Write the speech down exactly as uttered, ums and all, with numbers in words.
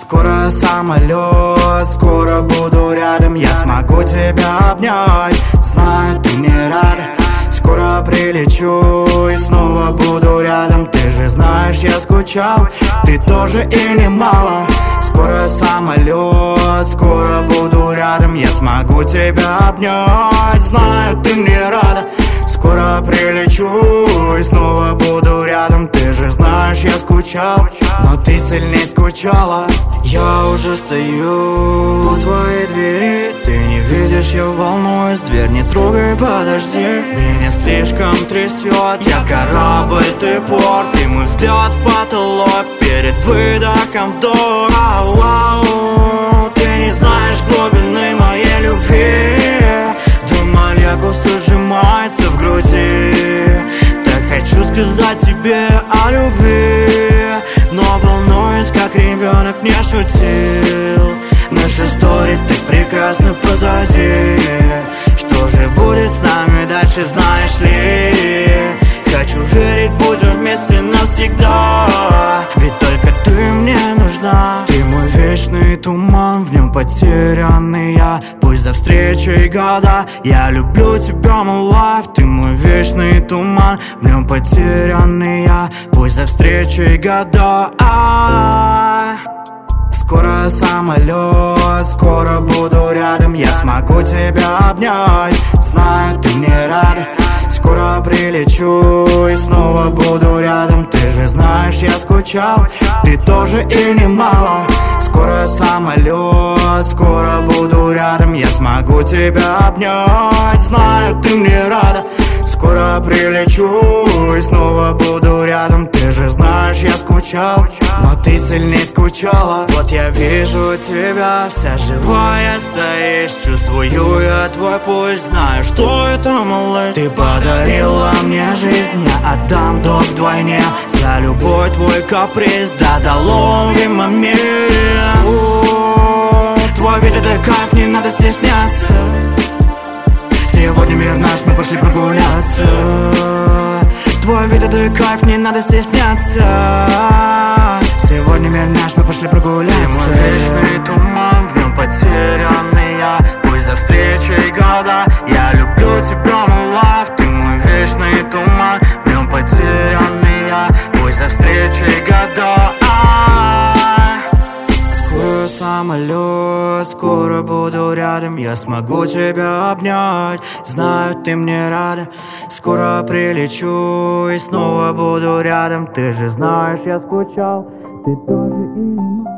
Скоро самолет, скоро буду рядом. Я смогу тебя обнять, знаю, ты мне рада. Скоро прилечу и снова буду рядом. Ты же знаешь, я скучал, ты тоже и немало. Скоро самолет, скоро буду рядом. Я смогу тебя обнять, знаю, ты мне рада. Скоро прилечу и снова буду рядом. Ты же знаешь, я скучал, но ты сильней скучала. Я уже стою у твоей двери. Ты не видишь, я волнуюсь. Дверь не трогай, подожди. Меня слишком трясет. Я корабль, ты порт. И мой взгляд в потолок перед выдохом вдох. Ау, ау, ты не знаешь глубины моей любви. До молекулы сжимается в груди. Так хочу сказать тебе о любви, но волнуюсь, как ребенок не шутил. Наша история так прекрасно позади. Что же будет с нами дальше, знаешь ли? Хочу верить, будем вместе навсегда. Ведь только ты мне нужна. Ты мой вечный туман, в нем потерянный я. Пусть за встречей года. Я люблю тебя, мой лайф. Ты мой вечный туман, в нем потерянный я. Пусть за встречей года. А-а-а. Скоро самолет, скоро буду рядом. Я смогу тебя обнять, знаю, ты мне рада. Скоро прилечу и снова буду рядом. Ты же знаешь, я скучал, ты тоже и немало. Скоро самолет, скоро буду рядом. Я смогу тебя обнять, знаю, ты мне рада. Скоро прилечу и снова буду рядом. Ты же знаешь, я скучал, но ты сильней скучала. Вот я вижу тебя, вся живая стоишь. Чувствую я твой пульс, знаю, что это, малыш. Ты подарила мне жизнь, я отдам долг вдвойне. За любой твой каприз, да, до ловый момент. О, твой вид это кайф, не надо стесняться. Сегодня мир наш, мы пошли прогуляться. Твой вид это кайф, не надо стесняться. Сегодня мир наш, мы пошли прогуляться. Ты мой вечный туман, в нем потерянный я. Пусть за встречей года. Я люблю тебя, мой лайф. Ты мой вечный туман, в нем потерянный я. Пусть за встречей года. Скоро самолет, скоро буду рядом. Я смогу тебя обнять, знаю, ты мне рада. Скоро прилечу и снова буду рядом. Ты же знаешь, я скучал, ты тоже и не мог.